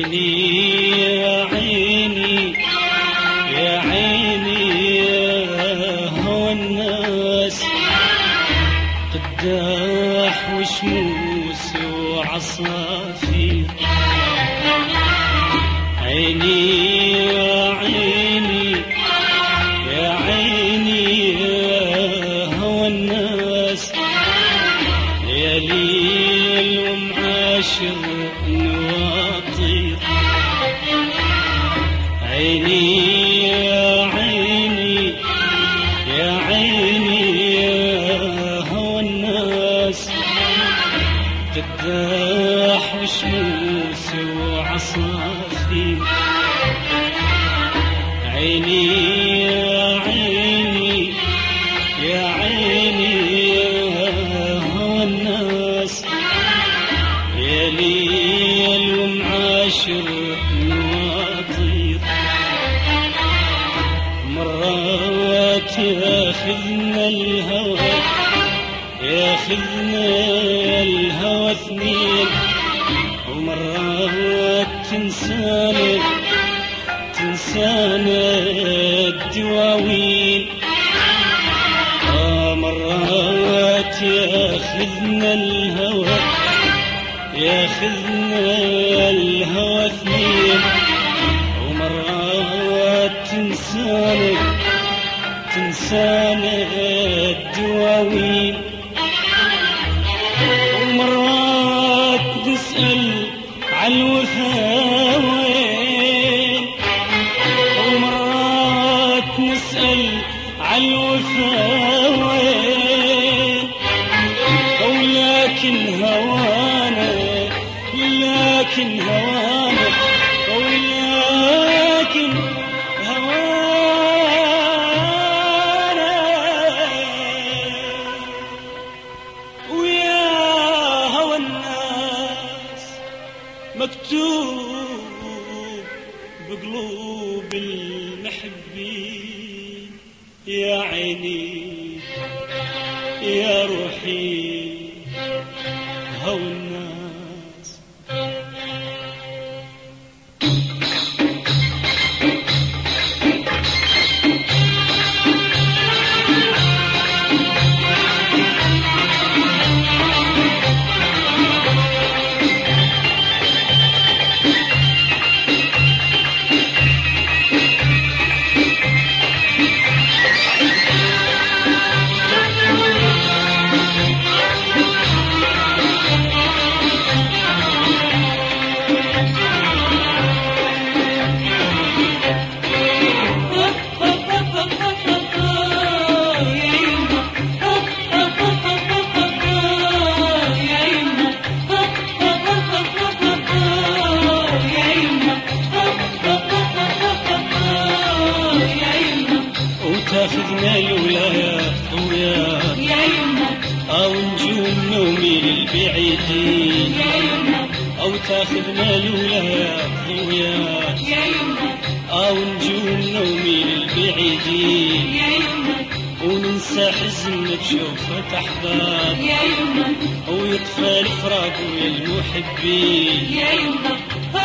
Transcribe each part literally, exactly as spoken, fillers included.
عيني يا عيني يا عيني يا هوى الناس، قداح وشموس وعصافير. عيني يا عيني يا عيني يا هوى الناس، يا ليل ومعاشر نواطير. عيني يا عيني يا عيني يا هوى الناس، قداح وشموس وعصافير. عيني يا عيني يا عيني يا هوى الناس، يا ليل ومعاشر نواطير. مرات ياخذنا الهوى ياخذنا الهوى اثنين، ومرات تنسانا تنسانا الدواوين. آه مرات ياخذنا الهوى ياخذنا الهوى اثنين، ومرات تنسانا تنسانا الدواوين. ومرات نسأل عالوفا وين، ومرات نسأل عالوفا وين. ولكن هوانا لكن هوانا ولكن هوانا ويا هوى الناس مكتوب بقلوب المحبين. يا عيني يا روحي هوى الناس. تاخذنا الولايات وياك يا يما، أو نجوم نومي للبعيدين. يا يما، أو تاخذنا الولايات وياك يا يما، أو نجوم نومي للبعيدين. يا يما، وننسى حزننا بشوفة أحباب. يا يما، ويطفى الفراق ويا المحبين. يا يما،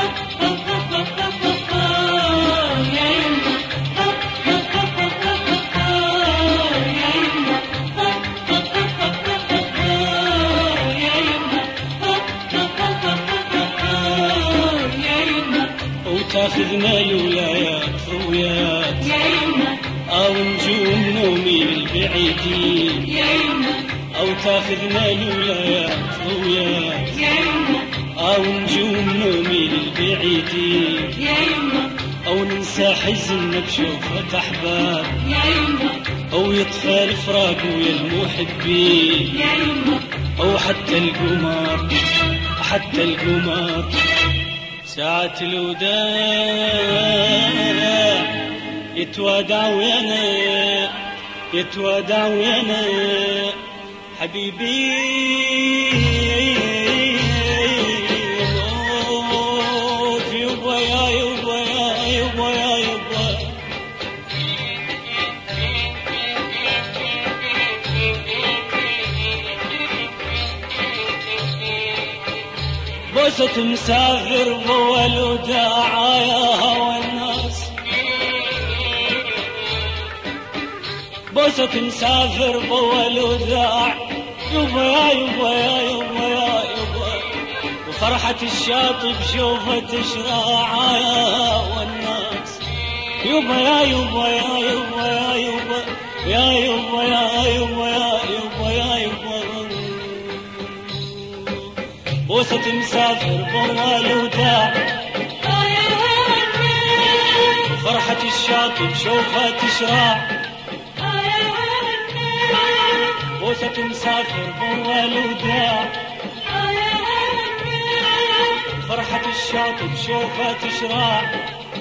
يا يما، تاخذنا الولايات وياك يا يما، أو نجوم نومي للبعيدين. يا يما، أو تاخذنا الولايات وياك يا يما، أو نجوم نومي للبعيدين. يا يما، أو ننسى حزننا بشوفة أحباب. يا يما، أو يطفى الفراق ويا المحبين. يا يما، أو حتى القمر حتى القمر ساعة الوداع يتوادع ويانا يتوادع ويانا حبيبي. يبا يا يبا يا يبا يا يبا بوسة مسافر بول وداع يا هوى الناس، بوسة مسافر بول وداع يبا يا يبا يا يبا يا يبا، وفرحة الشاطئ بشوفة تشراع يا هوى الناس، يبا يا يبا يا يبا يا يبا يا يبا يا يبا يا يبا يا يبا، بوسة مسافر بول وداع فرحة الشاطئ بشوفة تشراع، بوسة مسافر بول وداع فرحة الشاطئ بشوفة تشراع،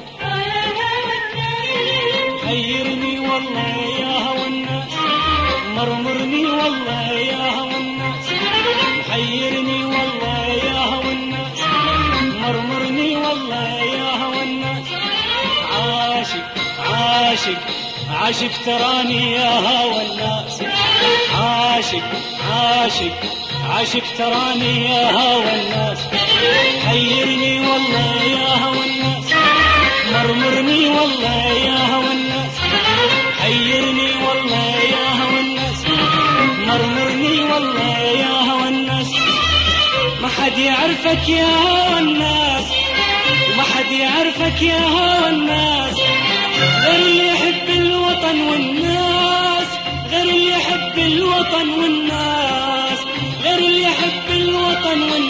حيرني والله يا هوى الناس، مرمرني والله يا هوى الناس، حيرني والله يا هوى الناس، مرمرني والله يا هوى الناس، عاشق عاشق عاشق تراني يا هوى الناس، عاشق عاشق عاشق تراني يا هوى الناس، حيرني والله يا هوى الناس، مرمرني والله يا هوى الناس، حيرني والله يا هوى الناس، مرمرني والله يا هوى الناس، ما حد يعرفك يا هوى الناس، وما حد يعرفك يا هوى الناس، غير اللي يحب الوطن والناس، غير اللي يحب الوطن والناس، غير اللي يحب الوطن والناس.